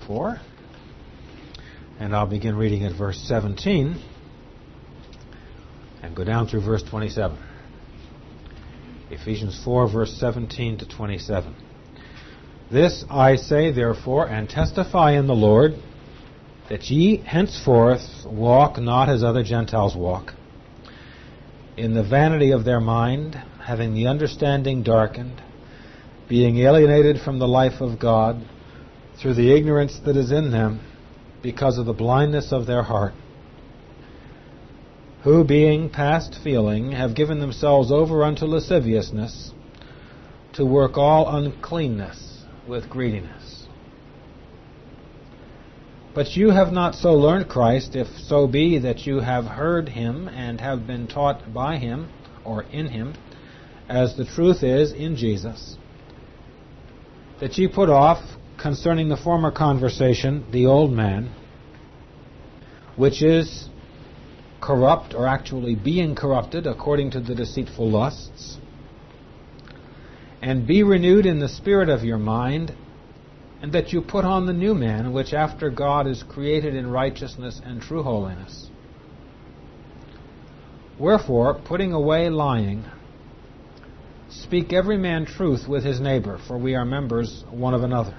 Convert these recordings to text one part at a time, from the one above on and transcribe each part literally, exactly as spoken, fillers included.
four. And I'll begin reading at verse seventeen and go down through verse twenty-seven. Ephesians four, verse seventeen to twenty-seven. This I say, therefore, and testify in the Lord, that ye henceforth walk not as other Gentiles walk, in the vanity of their mind, having the understanding darkened, being alienated from the life of God through the ignorance that is in them, because of the blindness of their heart, who, being past feeling, have given themselves over unto lasciviousness, to work all uncleanness with greediness. But you have not so learned Christ, if so be that you have heard him and have been taught by him, or in him, as the truth is in Jesus, that ye put off, concerning the former conversation, the old man, which is corrupt, or actually being corrupted, according to the deceitful lusts, and be renewed in the spirit of your mind, and that you put on the new man, which after God is created in righteousness and true holiness. Wherefore, putting away lying, speak every man truth with his neighbor, for we are members one of another.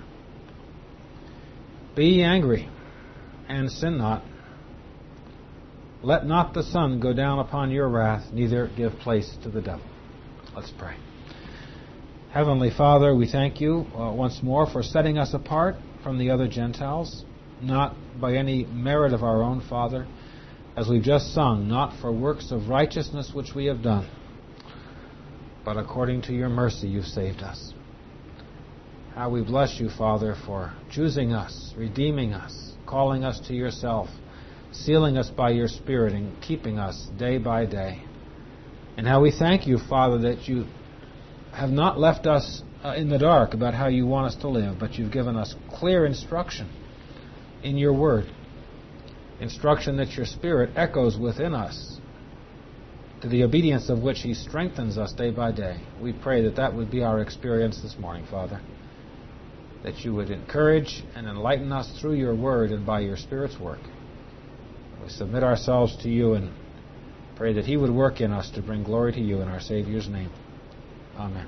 Be ye angry, and sin not. Let not the sun go down upon your wrath, neither give place to the devil. Let's pray. Heavenly Father, we thank you uh, once more for setting us apart from the other Gentiles, not by any merit of our own, Father, as we've just sung, not for works of righteousness which we have done, but according to your mercy you've saved us. How we bless you, Father, for choosing us, redeeming us, calling us to yourself, sealing us by your Spirit and keeping us day by day. And how we thank you, Father, that you have not left us uh, in the dark about how you want us to live, but you've given us clear instruction in your word. Instruction that your Spirit echoes within us, to the obedience of which he strengthens us day by day. We pray that that would be our experience this morning, Father, that you would encourage and enlighten us through your word and by your Spirit's work. We submit ourselves to you and pray that he would work in us to bring glory to you in our Savior's name. Amen.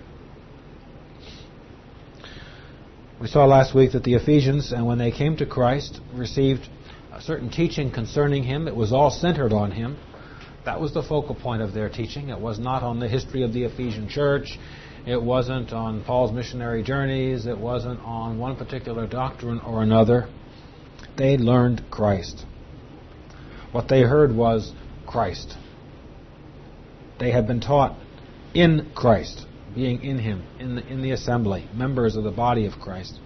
We saw last week that the Ephesians, and when they came to Christ, received a certain teaching concerning him. It was all centered on him. That was the focal point of their teaching. It was not on the history of the Ephesian church. It wasn't on Paul's missionary journeys. It wasn't on one particular doctrine or another. They learned Christ. What they heard was Christ. They had been taught in Christ, being in him, in the, in the assembly, members of the body of Christ.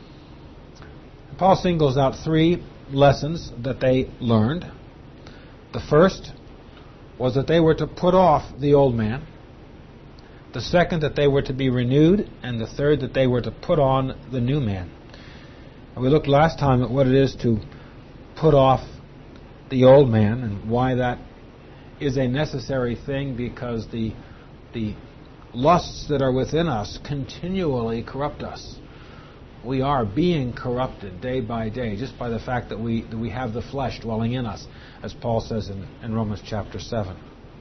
Paul singles out three lessons that they learned. The first was that they were to put off the old man. The second, that they were to be renewed. And the third, that they were to put on the new man. And we looked last time at what it is to put off the old man and why that is a necessary thing, because the the lusts that are within us continually corrupt us. We are being corrupted day by day just by the fact that we that we have the flesh dwelling in us, as Paul says in, in Romans chapter seven.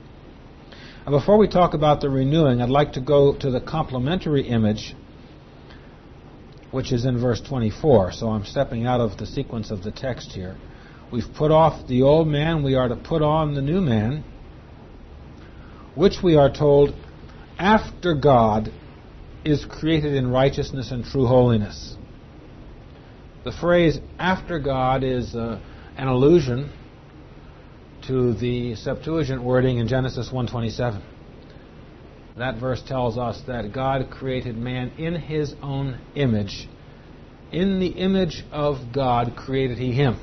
And before we talk about the renewing, I'd like to go to the complementary image, which is in verse twenty-four. So I'm stepping out of the sequence of the text here. We've put off the old man, we are to put on the new man, which we are told after God is created in righteousness and true holiness. The phrase after God is uh, an allusion to the Septuagint wording in Genesis one twenty-seven. That verse tells us that God created man in his own image. In the image of God created he him.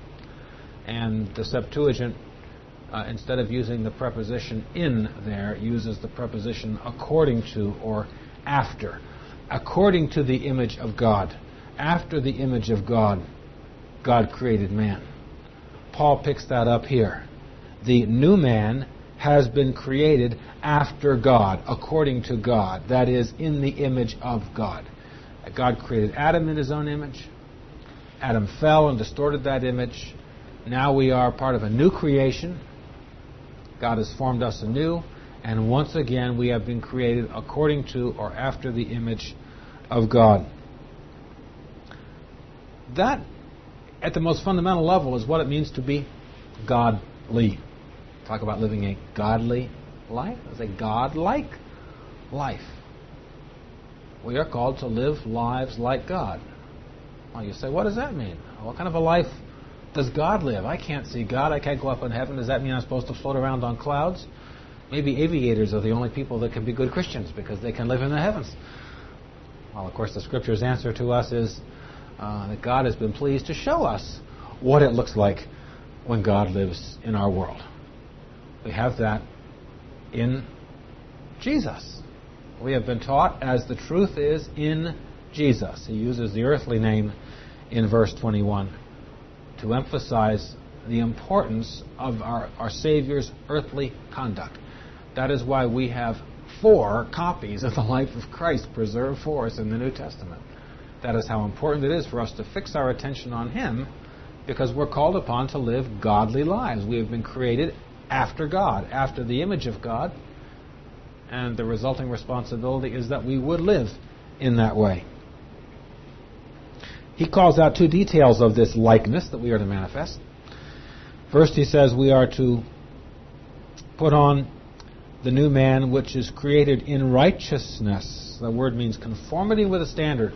And the Septuagint, uh, instead of using the preposition in there, uses the preposition according to or after. According to the image of God. After the image of God, God created man. Paul picks that up here. The new man has been created after God, according to God. That is, in the image of God. God created Adam in his own image, Adam fell and distorted that image. Now we are part of a new creation. God has formed us anew, and once again we have been created according to or after the image of God. That, at the most fundamental level, is what it means to be godly. Talk about living a godly life. It's a God-like life. We are called to live lives like God. Well, you say, what does that mean? What kind of a life does God live? I can't see God. I can't go up in heaven. Does that mean I'm supposed to float around on clouds? Maybe aviators are the only people that can be good Christians because they can live in the heavens. Well, of course, the Scripture's answer to us is uh, that God has been pleased to show us what it looks like when God lives in our world. We have that in Jesus. We have been taught as the truth is in Jesus. He uses the earthly name in verse twenty-one to emphasize the importance of our, our Savior's earthly conduct. That is why we have four copies of the life of Christ preserved for us in the New Testament. That is how important it is for us to fix our attention on Him, because we're called upon to live godly lives. We have been created after God, after the image of God, and the resulting responsibility is that we would live in that way. He calls out two details of this likeness that we are to manifest. First, he says we are to put on the new man which is created in righteousness. The word means conformity with a standard.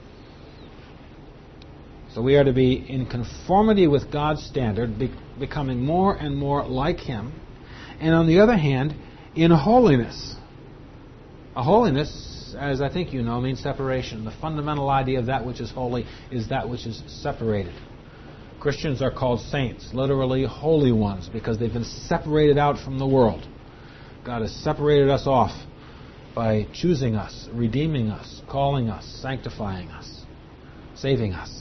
So we are to be in conformity with God's standard, be, becoming more and more like Him. And on the other hand, in holiness. A holiness, as I think you know, means separation. The fundamental idea of that which is holy is that which is separated. Christians are called saints, literally holy ones, because they've been separated out from the world. God has separated us off by choosing us, redeeming us, calling us, sanctifying us, saving us.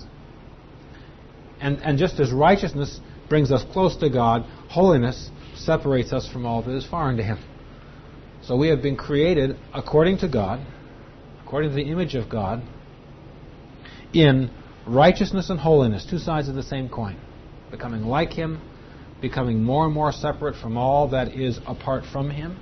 And, and just as righteousness brings us close to God, holiness separates us from all that is foreign to Him. So we have been created according to God, according to the image of God, in righteousness and holiness, two sides of the same coin. Becoming like Him, becoming more and more separate from all that is apart from Him.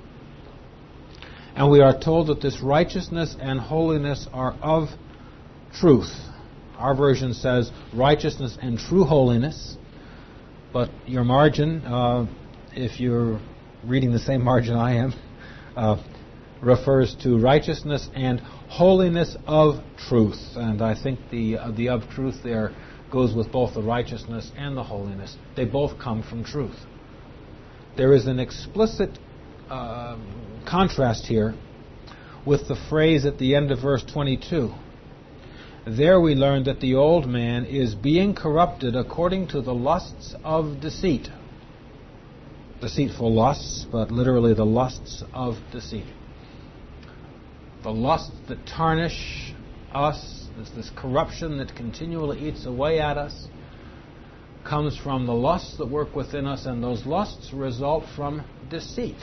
And we are told that this righteousness and holiness are of truth. Our version says righteousness and true holiness. But your margin, uh, if you're reading the same margin I am, uh, refers to righteousness and holiness of truth. And I think the uh, the of truth there goes with both the righteousness and the holiness. They both come from truth. There is an explicit uh, contrast here with the phrase at the end of verse twenty-two. There we learn that the old man is being corrupted according to the lusts of deceit. Deceitful lusts, but literally the lusts of deceit. The lusts that tarnish us, this, this corruption that continually eats away at us, comes from the lusts that work within us, and those lusts result from deceit.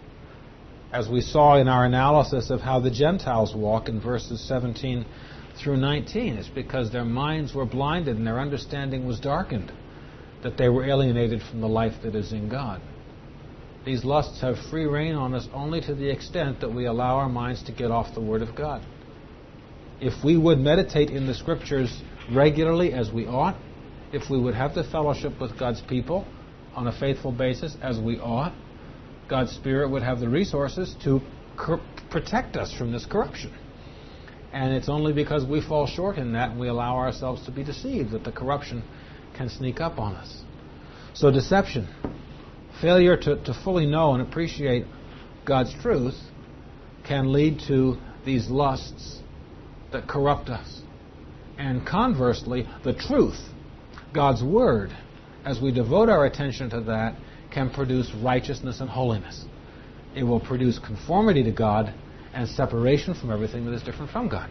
As we saw in our analysis of how the Gentiles walk in verses seventeen through nineteen, it's because their minds were blinded and their understanding was darkened, that they were alienated from the life that is in God. These lusts have free rein on us only to the extent that we allow our minds to get off the Word of God. If we would meditate in the Scriptures regularly as we ought, if we would have the fellowship with God's people on a faithful basis as we ought, God's Spirit would have the resources to cor- protect us from this corruption. And it's only because we fall short in that and we allow ourselves to be deceived that the corruption can sneak up on us. So deception, failure to, to fully know and appreciate God's truth, can lead to these lusts that corrupt us. And conversely, the truth, God's Word, as we devote our attention to that, can produce righteousness and holiness. It will produce conformity to God and separation from everything that is different from God.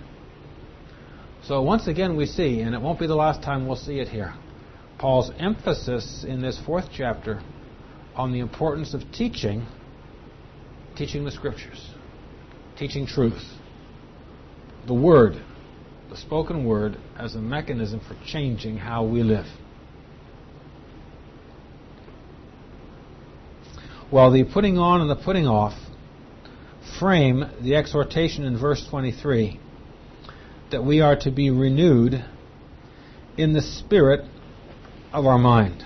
So once again we see, and it won't be the last time we'll see it here, Paul's emphasis in this fourth chapter on the importance of teaching, teaching the Scriptures, teaching truth, the Word, the spoken word as a mechanism for changing how we live. While the putting on and the putting off frame the exhortation in verse twenty-three that we are to be renewed in the spirit of our mind.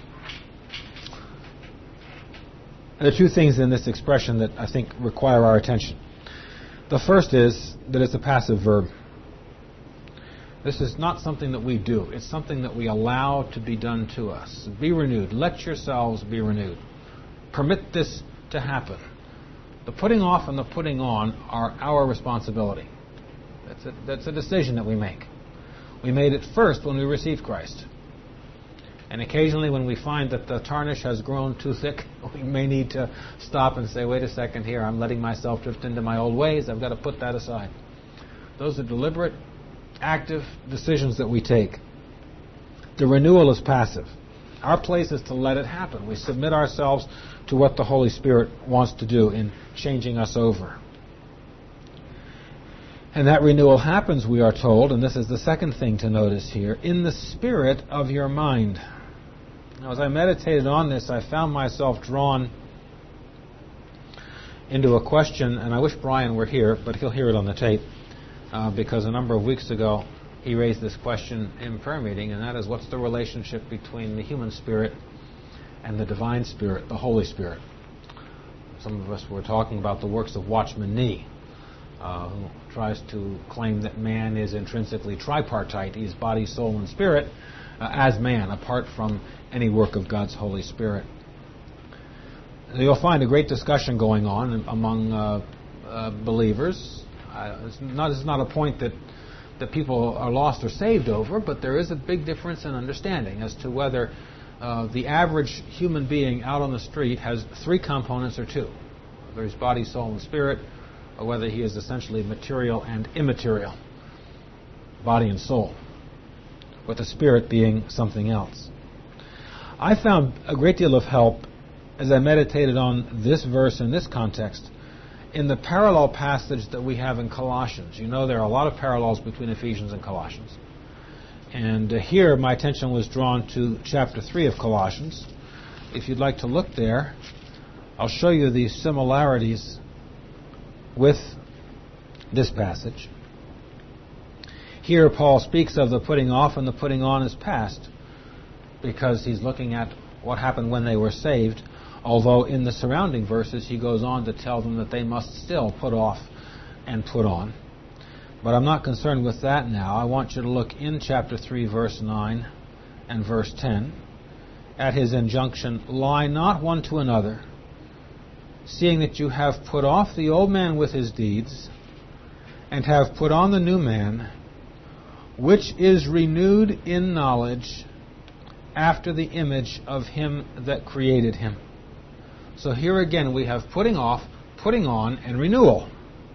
There are two things in this expression that I think require our attention. The first is that it's a passive verb. This is not something that we do. It's something that we allow to be done to us. Be renewed. Let yourselves be renewed. Permit this to happen. The putting off and the putting on are our responsibility. That's a, that's a decision that we make. We made it first when we received Christ. And occasionally when we find that the tarnish has grown too thick, we may need to stop and say, wait a second here, I'm letting myself drift into my old ways. I've got to put that aside. Those are deliberate, active decisions that we take. The renewal is passive. Our place is to let it happen. We submit ourselves to what the Holy Spirit wants to do in changing us over. And that renewal happens, we are told, and this is the second thing to notice here, in the spirit of your mind. Now, as I meditated on this, I found myself drawn into a question, and I wish Brian were here, but he'll hear it on the tape, uh, because a number of weeks ago he raised this question in prayer meeting, and that is, what's the relationship between the human spirit and the divine spirit, the Holy Spirit? Some of us were talking about the works of Watchman Nee, uh, who tries to claim that man is intrinsically tripartite. He's body, soul, and spirit uh, as man, apart from any work of God's Holy Spirit. You'll find a great discussion going on among uh, uh, believers. Uh, it's not, it's not a point that that people are lost or saved over, but there is a big difference in understanding as to whether uh, the average human being out on the street has three components or two. Whether he's body, soul, and spirit, or whether he is essentially material and immaterial, body and soul, with the spirit being something else. I found a great deal of help as I meditated on this verse in this context in the parallel passage that we have in Colossians. You know, there are a lot of parallels between Ephesians and Colossians. And uh, here my attention was drawn to chapter three of Colossians. If you'd like to look there, I'll show you the similarities with this passage. Here Paul speaks of the putting off and the putting on as past, because he's looking at what happened when they were saved, although in the surrounding verses he goes on to tell them that they must still put off and put on. But I'm not concerned with that now. I want you to look in chapter three, verse nine and verse ten at his injunction, lie not one to another, seeing that you have put off the old man with his deeds, and have put on the new man, which is renewed in knowledge after the image of him that created him. So here again we have putting off, putting on, and renewal.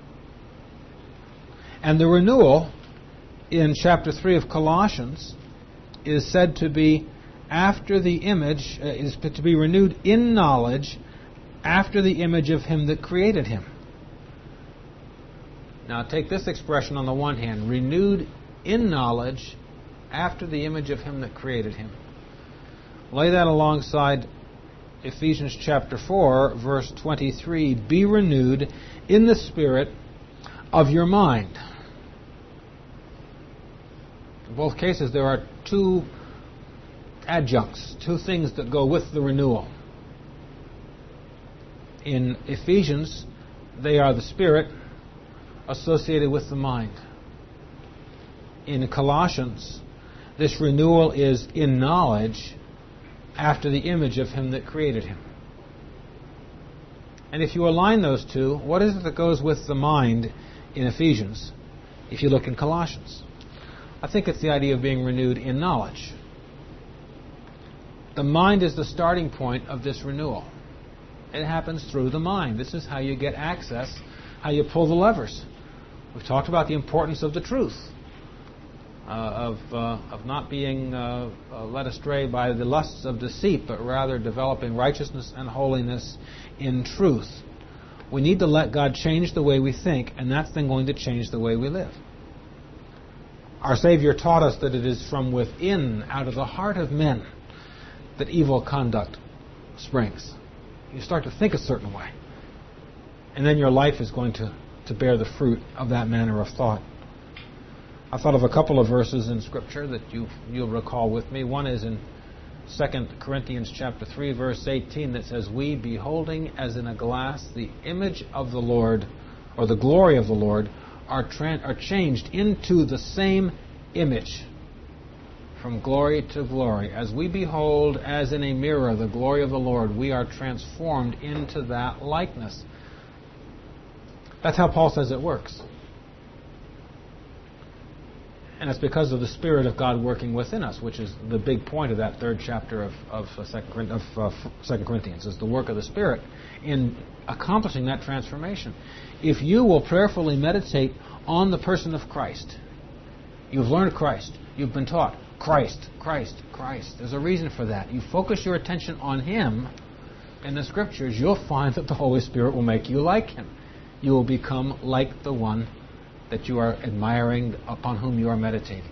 And the renewal in chapter three of Colossians is said to be after the image, uh, is to be renewed in knowledge after the image of him that created him. Now take this expression on the one hand, renewed in knowledge after the image of him that created him. Lay that alongside Ephesians chapter four, verse twenty-three, be renewed in the spirit of your mind. In both cases, there are two adjuncts, two things that go with the renewal. In Ephesians, they are the spirit associated with the mind. In Colossians, this renewal is in knowledge after the image of him that created him. And if you align those two, what is it that goes with the mind in Ephesians if you look in Colossians? I think it's the idea of being renewed in knowledge. The mind is the starting point of this renewal. It happens through the mind. This is how you get access, how you pull the levers. We've talked about the importance of the truth. Uh, of uh, of not being uh, uh, led astray by the lusts of deceit, but rather developing righteousness and holiness in truth. We need to let God change the way we think, and that's then going to change the way we live. Our Savior taught us that it is from within, out of the heart of men, that evil conduct springs. You start to think a certain way, and then your life is going to, to bear the fruit of that manner of thought. I thought of a couple of verses in Scripture that you, you'll recall with me. One is in Second Corinthians chapter three, verse eighteen, that says, "We, beholding as in a glass the image of the Lord, or the glory of the Lord, are, tran- are changed into the same image, from glory to glory. As we behold as in a mirror the glory of the Lord, we are transformed into that likeness." That's how Paul says it works. And it's because of the Spirit of God working within us, which is the big point of that third chapter of, of, Second, of uh, Second Corinthians, is the work of the Spirit in accomplishing that transformation. If you will prayerfully meditate on the person of Christ, you've learned Christ, you've been taught Christ, Christ, Christ. There's a reason for that. You focus your attention on Him in the Scriptures, you'll find that the Holy Spirit will make you like Him. You will become like the one that you are admiring, upon whom you are meditating.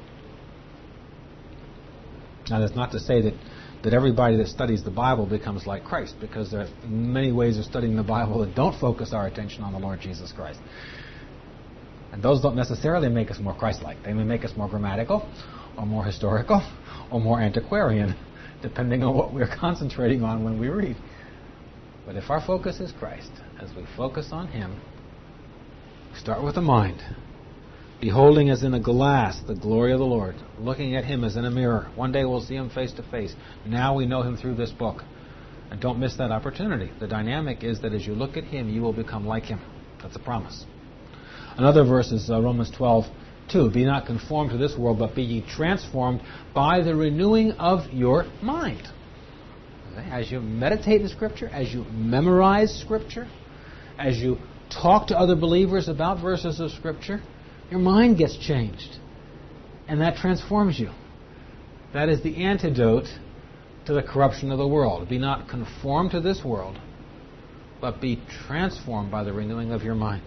Now, that's not to say that, that everybody that studies the Bible becomes like Christ, because there are many ways of studying the Bible that don't focus our attention on the Lord Jesus Christ. And those don't necessarily make us more Christ-like. They may make us more grammatical, or more historical, or more antiquarian, depending on what we're concentrating on when we read. But if our focus is Christ, as we focus on Him, start with the mind. Beholding as in a glass the glory of the Lord, looking at Him as in a mirror. One day we'll see Him face to face. Now we know Him through this book. And don't miss that opportunity. The dynamic is that as you look at Him, you will become like Him. That's a promise. Another verse is uh, Romans twelve two. "Be not conformed to this world, but be ye transformed by the renewing of your mind." Okay? As you meditate in Scripture, as you memorize Scripture, as you talk to other believers about verses of Scripture, your mind gets changed. And that transforms you. That is the antidote to the corruption of the world. Be not conformed to this world, but be transformed by the renewing of your mind.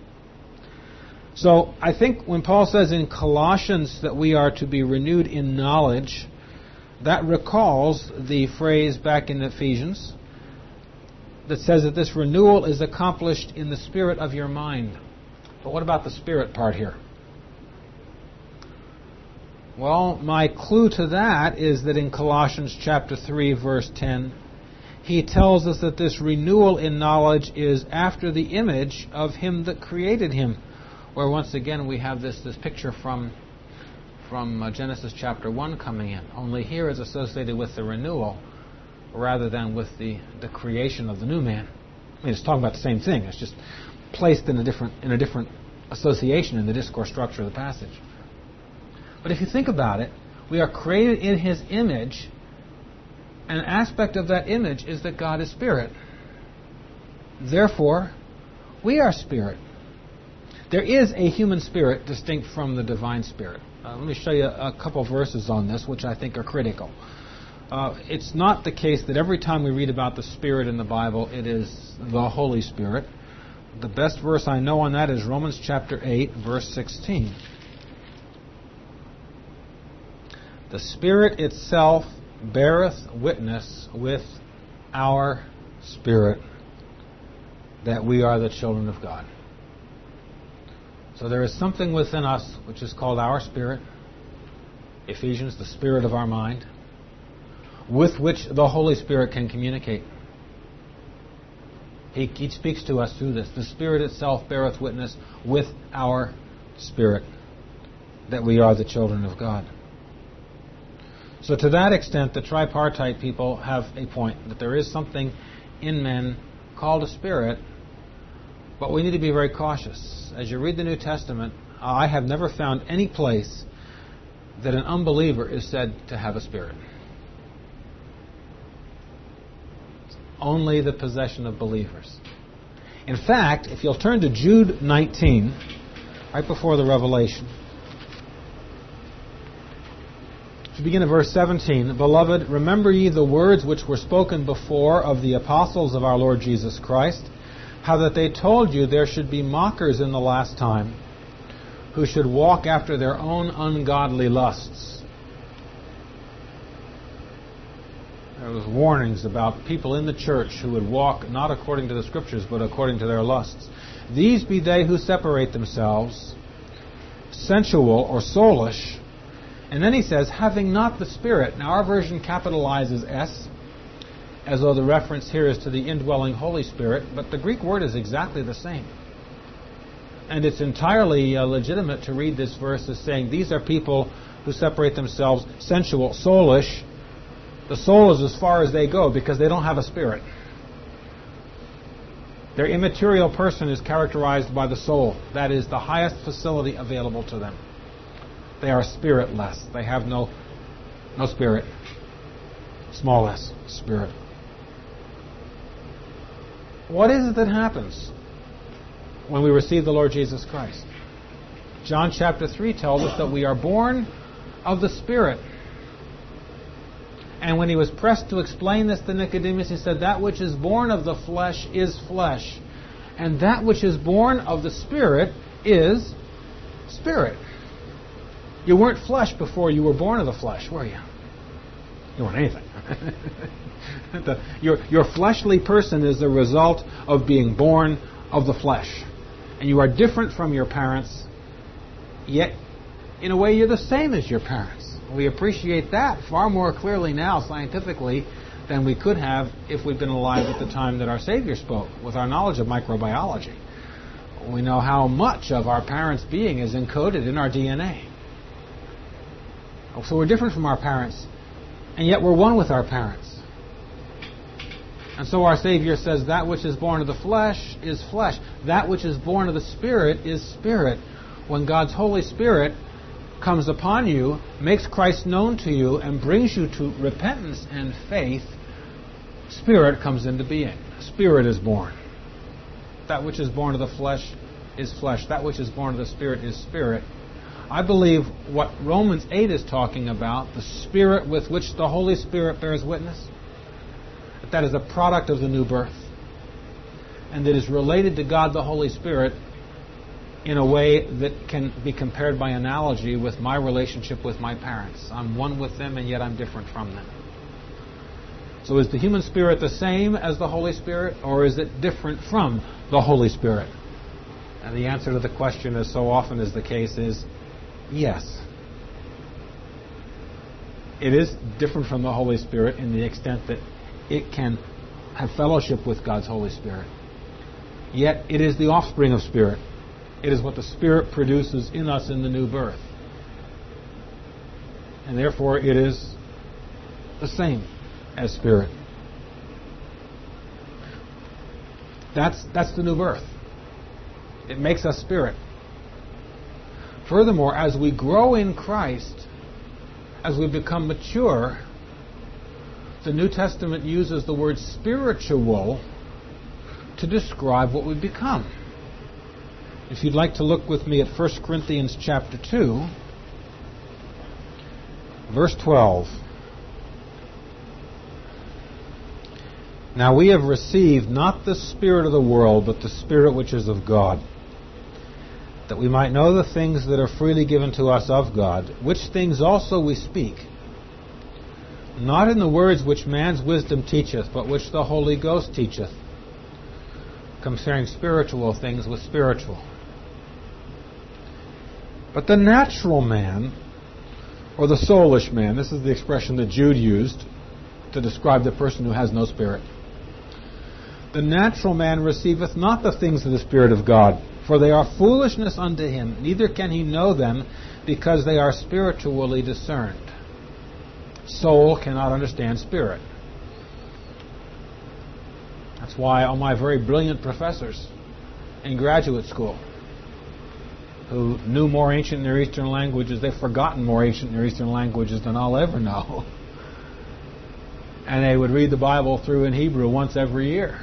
So I think when Paul says in Colossians that we are to be renewed in knowledge, that recalls the phrase back in Ephesians that says that this renewal is accomplished in the spirit of your mind. But what about the spirit part here? Well, my clue to that is that in Colossians chapter three, verse ten, he tells us that this renewal in knowledge is after the image of Him that created him. Where once again we have this, this picture from, from uh, Genesis chapter one coming in. Only here it's associated with the renewal rather than with the, the creation of the new man. I mean, it's talking about the same thing. It's just placed in a different in a different association in the discourse structure of the passage. But if you think about it, we are created in His image, and an aspect of that image is that God is spirit. Therefore, we are spirit. There is a human spirit distinct from the divine spirit. Uh, let me show you a, a couple verses on this, which I think are critical. Uh, it's not the case that every time we read about the Spirit in the Bible, it is the Holy Spirit. The best verse I know on that is Romans chapter eight, verse sixteen. "The Spirit itself beareth witness with our spirit that we are the children of God." So there is something within us which is called our spirit, Ephesians, the spirit of our mind, with which the Holy Spirit can communicate. He, he speaks to us through this. "The Spirit itself beareth witness with our spirit that we are the children of God." So to that extent, the tripartite people have a point, that there is something in men called a spirit, but we need to be very cautious. As you read the New Testament, I have never found any place that an unbeliever is said to have a spirit. It's only the possession of believers. In fact, if you'll turn to Jude nineteen, right before the Revelation, to begin at verse seventeen, "Beloved, remember ye the words which were spoken before of the apostles of our Lord Jesus Christ, how that they told you there should be mockers in the last time, who should walk after their own ungodly lusts. There was warnings about people in the church who would walk not according to the Scriptures, but according to their lusts. These be they who separate themselves, sensual or soulish. And then he says, having not the Spirit. Now our version capitalizes S, as though the reference here is to the indwelling Holy Spirit, but the Greek word is exactly the same. And it's entirely uh, legitimate to read this verse as saying, these are people who separate themselves sensual, soulish. The soul is as far as they go because they don't have a spirit. Their immaterial person is characterized by the soul. That is the highest facility available to them. They are spiritless. They have no, no spirit. Small s, spirit. What is it that happens when we receive the Lord Jesus Christ? John chapter three tells us that we are born of the Spirit. And when he was pressed to explain this to Nicodemus, he said, that which is born of the flesh is flesh, and that which is born of the Spirit is spirit. You weren't flesh before you were born of the flesh, were you? You weren't anything. the, your, your fleshly person is the result of being born of the flesh. And you are different from your parents, yet in a way you're the same as your parents. We appreciate that far more clearly now, scientifically, than we could have if we'd been alive at the time that our Savior spoke, with our knowledge of microbiology. We know how much of our parents' being is encoded in our D N A. So we're different from our parents, and yet we're one with our parents. And so our Savior says, that which is born of the flesh is flesh. That which is born of the Spirit is spirit. When God's Holy Spirit comes upon you, makes Christ known to you, and brings you to repentance and faith, Spirit comes into being. Spirit is born. That which is born of the flesh is flesh. That which is born of the Spirit is spirit. I believe what Romans eight is talking about, the Spirit with which the Holy Spirit bears witness, that that is a product of the new birth, and that is related to God the Holy Spirit in a way that can be compared by analogy with my relationship with my parents. I'm one with them, and yet I'm different from them. So is the human spirit the same as the Holy Spirit, or is it different from the Holy Spirit? And the answer to the question, as so often is the case, is yes. It is different from the Holy Spirit in the extent that it can have fellowship with God's Holy Spirit. Yet it is the offspring of Spirit. It is what the Spirit produces in us in the new birth. And therefore it is the same as Spirit. That's, that's the new birth. It makes us Spirit. Furthermore, as we grow in Christ, as we become mature, the New Testament uses the word spiritual to describe what we become. If you'd like to look with me at First Corinthians chapter two, verse twelve. Now we have received not the spirit of the world, but the Spirit which is of God, that we might know the things that are freely given to us of God, which things also we speak, not in the words which man's wisdom teacheth, but which the Holy Ghost teacheth, comparing spiritual things with spiritual. But the natural man, or the soulish man, this is the expression that Jude used to describe the person who has no spirit. The natural man receiveth not the things of the Spirit of God, for they are foolishness unto him, neither can he know them, because they are spiritually discerned. Soul cannot understand spirit. That's why all my very brilliant professors in graduate school, who knew more ancient Near Eastern languages, they've forgotten more ancient Near Eastern languages than I'll ever know. And they would read the Bible through in Hebrew once every year.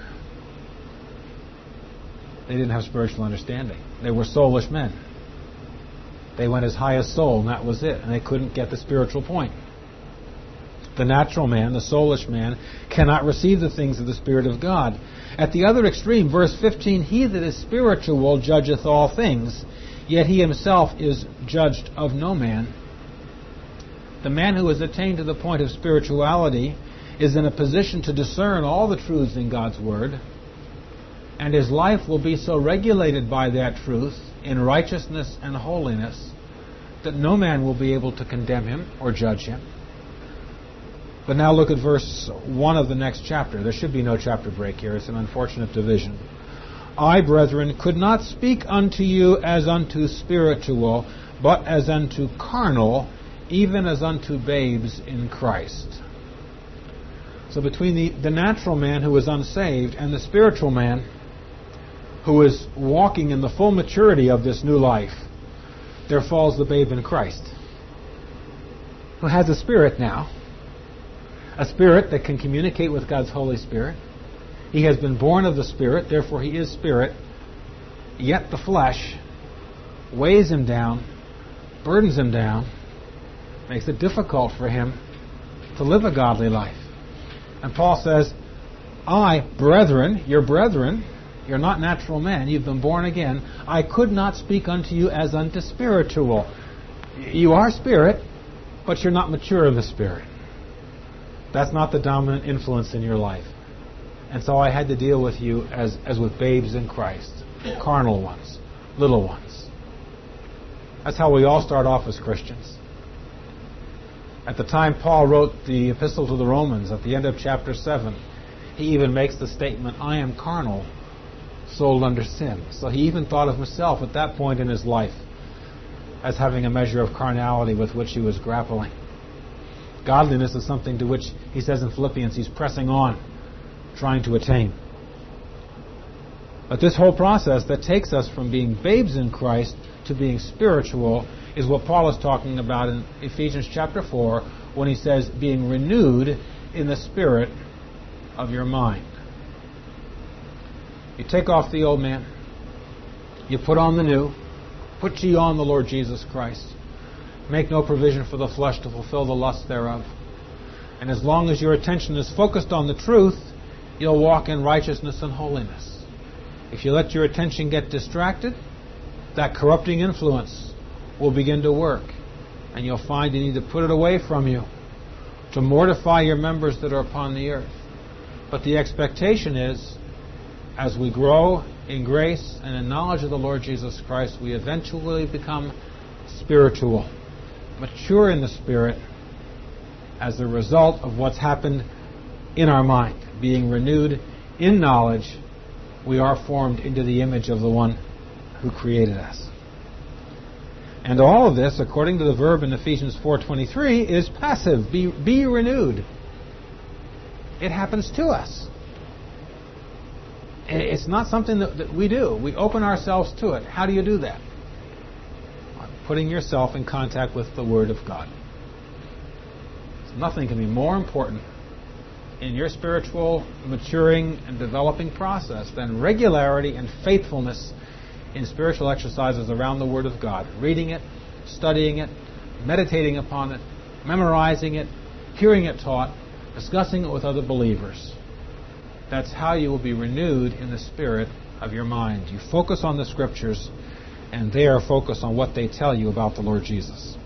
They didn't have spiritual understanding. They were soulish men. They went as high as soul, and that was it. And they couldn't get the spiritual point. The natural man, the soulish man, cannot receive the things of the Spirit of God. At the other extreme, verse fifteen, he that is spiritual judgeth all things, yet he himself is judged of no man. The man who has attained to the point of spirituality is in a position to discern all the truths in God's Word, and his life will be so regulated by that truth in righteousness and holiness that no man will be able to condemn him or judge him. But now look at verse one of the next chapter. There should be no chapter break here. It's an unfortunate division. I, brethren, could not speak unto you as unto spiritual, but as unto carnal, even as unto babes in Christ. So between the, the natural man who is unsaved and the spiritual man who is walking in the full maturity of this new life, there falls the babe in Christ, who has a spirit now, a spirit that can communicate with God's Holy Spirit. He has been born of the Spirit, therefore he is spirit, yet the flesh weighs him down, burdens him down, makes it difficult for him to live a godly life. And Paul says, I, brethren, your brethren, you're not natural men, you've been born again, I could not speak unto you as unto spiritual. You are spirit, but you're not mature in the Spirit. That's not the dominant influence in your life. And so I had to deal with you as, as with babes in Christ, carnal ones, little ones. That's how we all start off as Christians. At the time Paul wrote the epistle to the Romans, at the end of chapter seven, he even makes the statement, I am carnal, sold under sin. So he even thought of himself at that point in his life as having a measure of carnality with which he was grappling. Godliness is something to which, he says in Philippians, he's pressing on, trying to attain. But this whole process that takes us from being babes in Christ to being spiritual is what Paul is talking about in Ephesians chapter four when he says, being renewed in the spirit of your mind. You take off the old man, you put on the new, put ye on the Lord Jesus Christ. Make no provision for the flesh to fulfill the lust thereof. And as long as your attention is focused on the truth, you'll walk in righteousness and holiness. If you let your attention get distracted, that corrupting influence will begin to work. And you'll find you need to put it away from you to mortify your members that are upon the earth. But the expectation is, as we grow in grace and in knowledge of the Lord Jesus Christ, we eventually become spiritual, mature in the Spirit, as a result of what's happened in our mind. Being renewed in knowledge, we are formed into the image of the one who created us. And all of this, according to the verb in Ephesians four twenty-three, is passive. Be, be renewed. It happens to us. It's not something that, that we do. We open ourselves to it. How do you do that? Putting yourself in contact with the Word of God. So nothing can be more important in your spiritual maturing and developing process than regularity and faithfulness in spiritual exercises around the Word of God. Reading it, studying it, meditating upon it, memorizing it, hearing it taught, discussing it with other believers. That's how you will be renewed in the spirit of your mind. You focus on the Scriptures, and there focus on what they tell you about the Lord Jesus.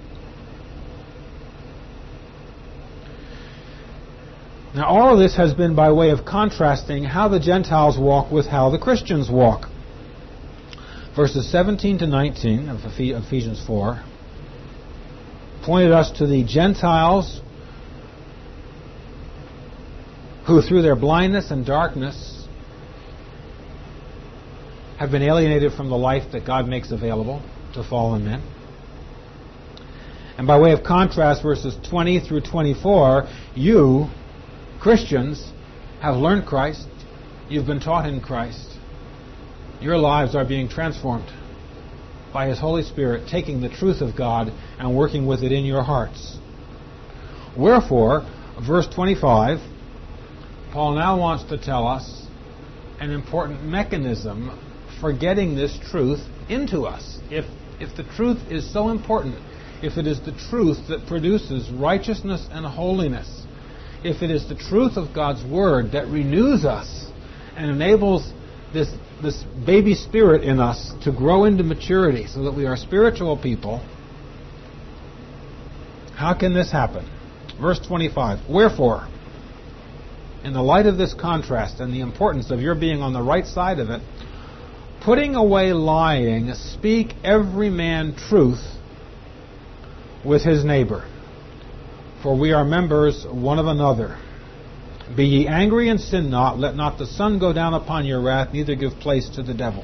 Now, all of this has been by way of contrasting how the Gentiles walk with how the Christians walk. Verses seventeen to nineteen of Ephesians four pointed us to the Gentiles who, through their blindness and darkness, have been alienated from the life that God makes available to fallen men. And by way of contrast, verses twenty through twenty-four, you, Christians, have learned Christ. You've been taught in Christ. Your lives are being transformed by His Holy Spirit, taking the truth of God and working with it in your hearts. Wherefore, verse twenty-five, Paul now wants to tell us an important mechanism for getting this truth into us. If, if the truth is so important, if it is the truth that produces righteousness and holiness, if it is the truth of God's Word that renews us and enables this, this baby spirit in us to grow into maturity so that we are spiritual people. How can this happen? Verse twenty-five, wherefore, in the light of this contrast and the importance of your being on the right side of it, putting away lying, speak every man truth with his neighbor, for we are members one of another. Be ye angry and sin not, let not the sun go down upon your wrath, neither give place to the devil.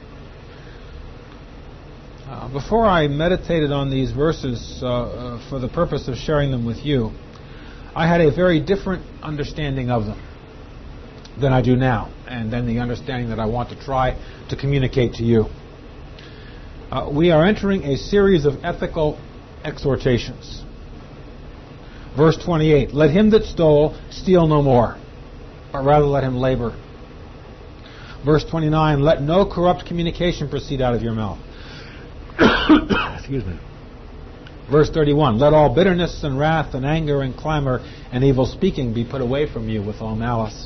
Uh, before I meditated on these verses uh, uh, for the purpose of sharing them with you, I had a very different understanding of them than I do now, and then the understanding that I want to try to communicate to you. Uh, we are entering a series of ethical exhortations. Verse twenty-eight, let him that stole steal no more, but rather let him labor. Verse twenty-nine, let no corrupt communication proceed out of your mouth. Excuse me. Verse thirty-one, let all bitterness and wrath and anger and clamor and evil speaking be put away from you with all malice.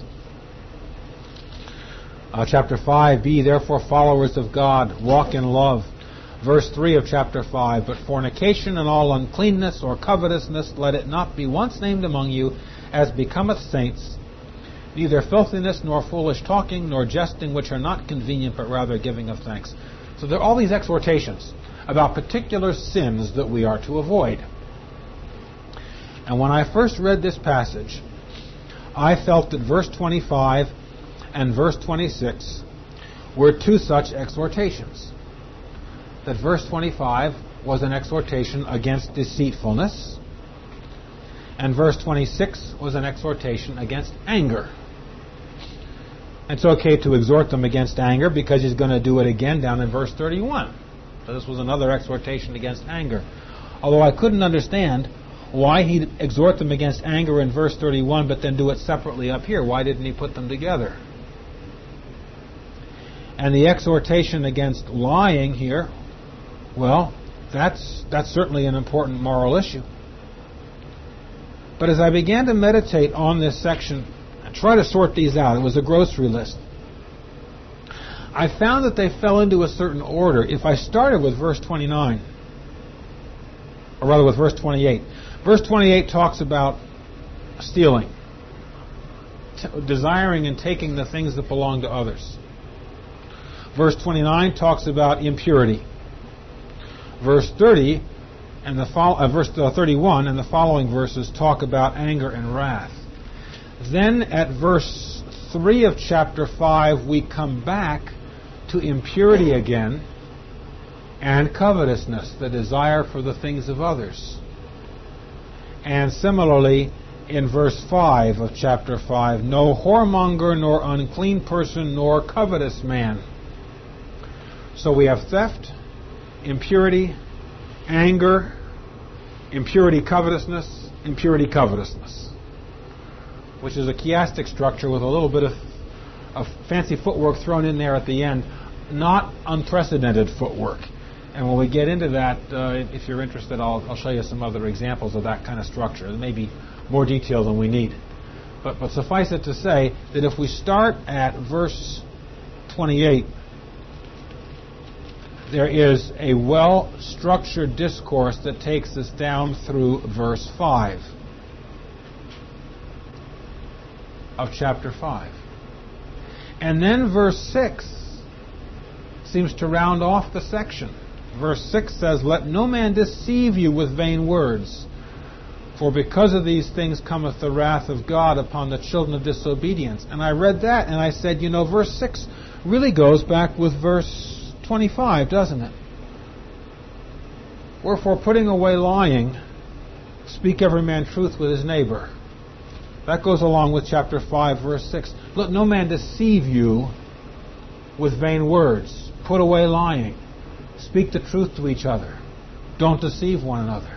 Uh, chapter five, be therefore followers of God, walk in love. Verse three of chapter five, but fornication and all uncleanness or covetousness, let it not be once named among you, as becometh saints, neither filthiness nor foolish talking nor jesting, which are not convenient, but rather giving of thanks. So there are all these exhortations about particular sins that we are to avoid. And when I first read this passage, I felt that verse twenty-five and verse twenty-six were two such exhortations. That verse twenty-five was an exhortation against deceitfulness, and verse twenty-six was an exhortation against anger. It's okay to exhort them against anger because he's going to do it again down in verse thirty-one. So this was another exhortation against anger. Although I couldn't understand why he'd exhort them against anger in verse thirty-one but then do it separately up here. Why didn't he put them together? And the exhortation against lying here, well, that's that's certainly an important moral issue. But as I began to meditate on this section and try to sort these out, it was a grocery list, I found that they fell into a certain order. If I started with verse twenty-nine, or rather with verse twenty-eight, verse twenty-eight talks about stealing, t- desiring and taking the things that belong to others. Verse twenty-nine talks about impurity. Verse thirty and the fol- uh, verse uh, thirty-one and the following verses talk about anger and wrath. Then at verse three of chapter five, we come back to impurity again and covetousness, the desire for the things of others. And similarly, in verse five of chapter five, no whoremonger, nor unclean person, nor covetous man. So we have theft, impurity, anger, impurity, covetousness, impurity, covetousness, which is a chiastic structure with a little bit of, of fancy footwork thrown in there at the end, not unprecedented footwork. And when we get into that, uh, if you're interested, I'll, I'll show you some other examples of that kind of structure. There may be more detail than we need. But, but suffice it to say that if we start at verse twenty-eight, there is a well-structured discourse that takes us down through verse five of chapter five. And then verse six seems to round off the section. Verse six says, let no man deceive you with vain words, for because of these things cometh the wrath of God upon the children of disobedience. And I read that and I said, you know, verse six really goes back with verse twenty-five, doesn't it? Wherefore, putting away lying, speak every man truth with his neighbor. That goes along with chapter five, verse six. Let no man deceive you with vain words. Put away lying. Speak the truth to each other. Don't deceive one another.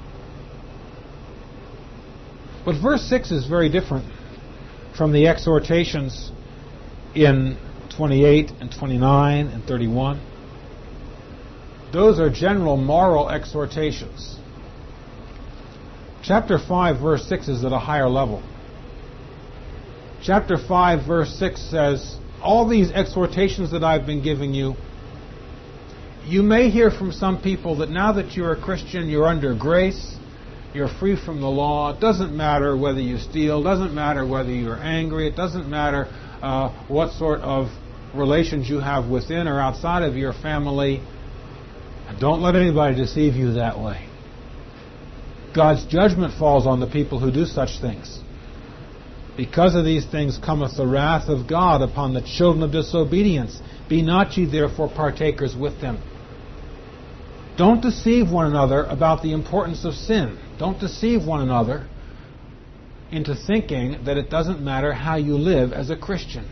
But verse six is very different from the exhortations in twenty-eight and twenty-nine and thirty-one. Those are general moral exhortations. Chapter five, verse six is at a higher level. Chapter five, verse six says, all these exhortations that I've been giving you, you may hear from some people that now that you're a Christian, you're under grace, you're free from the law. It doesn't matter whether you steal, doesn't matter whether you're angry, it doesn't matter uh, what sort of relations you have within or outside of your family. Don't let anybody deceive you that way. God's judgment falls on the people who do such things. Because of these things cometh the wrath of God upon the children of disobedience. Be not ye therefore partakers with them. Don't deceive one another about the importance of sin. Don't deceive one another into thinking that it doesn't matter how you live as a Christian.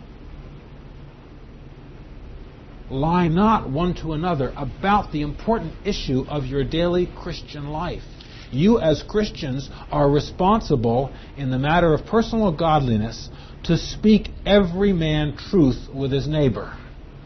Lie not one to another about the important issue of your daily Christian life. You as Christians are responsible in the matter of personal godliness to speak every man truth with his neighbor.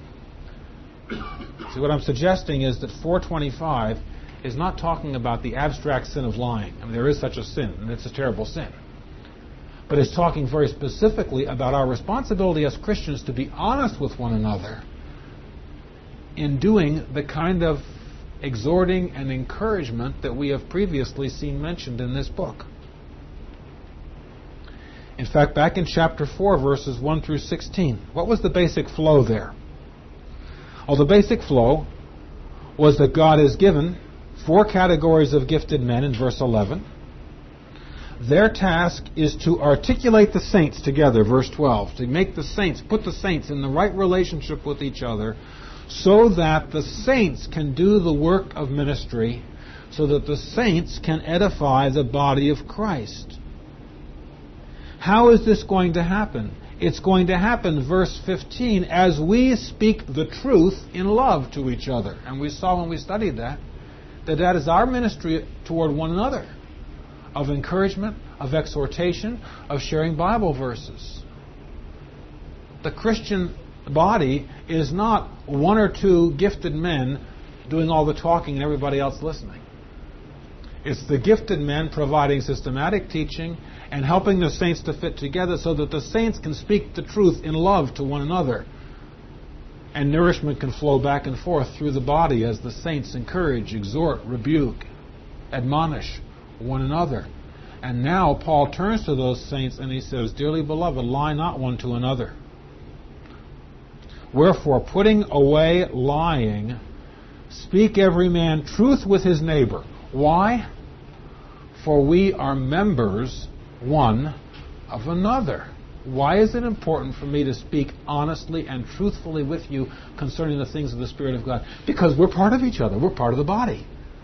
See, what I'm suggesting is that four twenty-five is not talking about the abstract sin of lying. I mean, there is such a sin, and it's a terrible sin. But it's talking very specifically about our responsibility as Christians to be honest with one another in doing the kind of exhorting and encouragement that we have previously seen mentioned in this book. In fact, back in chapter four, verses one through sixteen, what was the basic flow there? Well, the basic flow was that God has given four categories of gifted men in verse eleven. Their task is to articulate the saints together, verse twelve, to make the saints, put the saints in the right relationship with each other, so that the saints can do the work of ministry, so that the saints can edify the body of Christ. How is this going to happen? It's going to happen, verse fifteen, as we speak the truth in love to each other. And we saw when we studied that, that that is our ministry toward one another, of encouragement, of exhortation, of sharing Bible verses. The Christian body is not one or two gifted men doing all the talking and everybody else listening. It's the gifted men providing systematic teaching and helping the saints to fit together so that the saints can speak the truth in love to one another. And nourishment can flow back and forth through the body as the saints encourage, exhort, rebuke, admonish one another. And now Paul turns to those saints and he says, "Dearly beloved, lie not one to another. Wherefore, putting away lying, speak every man truth with his neighbor." Why? For we are members one of another. Why is it important for me to speak honestly and truthfully with you concerning the things of the Spirit of God? Because we're part of each other. We're part of the body.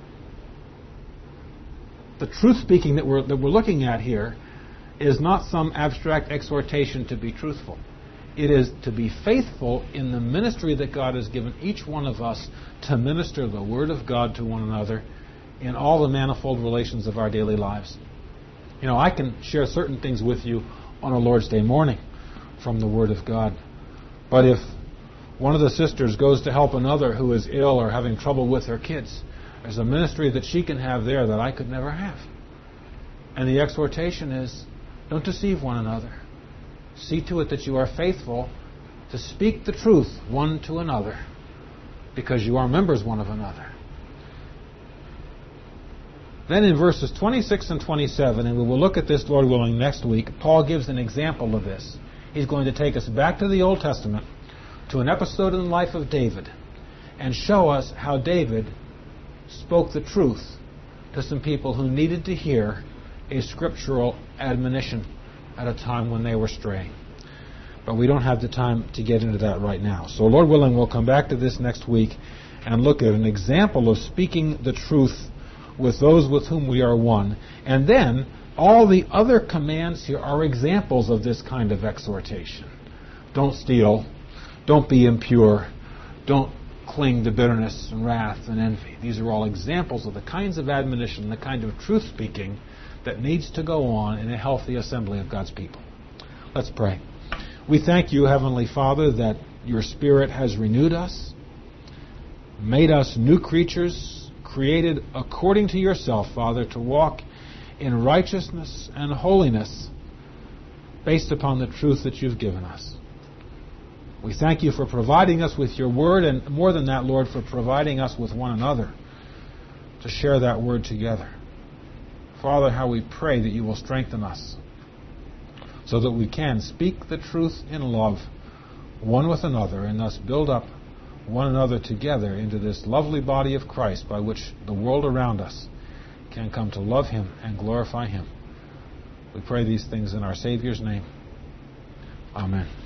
The truth speaking that we're, that we're looking at here is not some abstract exhortation to be truthful. It is to be faithful in the ministry that God has given each one of us to minister the Word of God to one another in all the manifold relations of our daily lives. You know, I can share certain things with you on a Lord's Day morning from the Word of God. But if one of the sisters goes to help another who is ill or having trouble with her kids, there's a ministry that she can have there that I could never have. And the exhortation is, don't deceive one another. See to it that you are faithful to speak the truth one to another, because you are members one of another. Then in verses twenty-six and twenty-seven, and we will look at this, Lord willing, next week, Paul gives an example of this. He's going to take us back to the Old Testament, to an episode in the life of David, and show us how David spoke the truth to some people who needed to hear a scriptural admonition at a time when they were straying. But we don't have the time to get into that right now. So Lord willing, we'll come back to this next week and look at an example of speaking the truth with those with whom we are one. And then all the other commands here are examples of this kind of exhortation. Don't steal. Don't be impure. Don't cling to bitterness and wrath and envy. These are all examples of the kinds of admonition, the kind of truth speaking that needs to go on in a healthy assembly of God's people. Let's pray. We thank you, Heavenly Father, that your Spirit has renewed us, made us new creatures, created according to yourself, Father, to walk in righteousness and holiness based upon the truth that you've given us. We thank you for providing us with your word, and more than that, Lord, for providing us with one another to share that word together. Father, how we pray that you will strengthen us so that we can speak the truth in love one with another, and thus build up one another together into this lovely body of Christ by which the world around us can come to love him and glorify him. We pray these things in our Savior's name. Amen.